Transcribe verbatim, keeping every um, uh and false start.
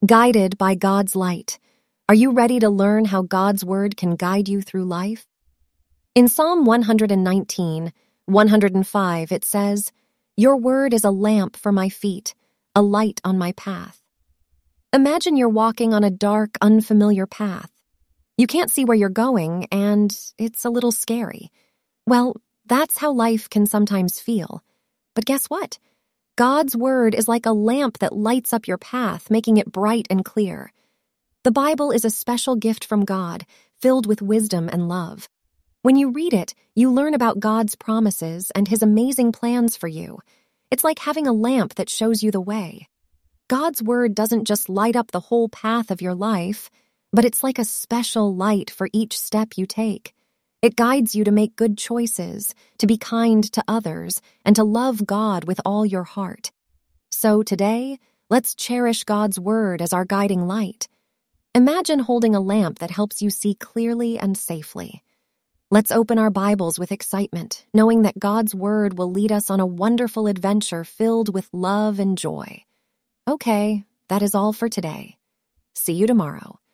Guided by God's light. Are you ready to learn how God's word can guide you through life? In Psalm one nineteen, one oh five, it says, "Your word is a lamp for my feet, a light on my path." Imagine you're walking on a dark, unfamiliar path. You can't see where you're going, and it's a little scary. Well, that's how life can sometimes feel. But guess what? God's word is like a lamp that lights up your path, making it bright and clear. The Bible is a special gift from God, filled with wisdom and love. When you read it, you learn about God's promises and His amazing plans for you. It's like having a lamp that shows you the way. God's word doesn't just light up the whole path of your life, but it's like a special light for each step you take. It guides you to make good choices, to be kind to others, and to love God with all your heart. So today, let's cherish God's word as our guiding light. Imagine holding a lamp that helps you see clearly and safely. Let's open our Bibles with excitement, knowing that God's word will lead us on a wonderful adventure filled with love and joy. Okay, that is all for today. See you tomorrow.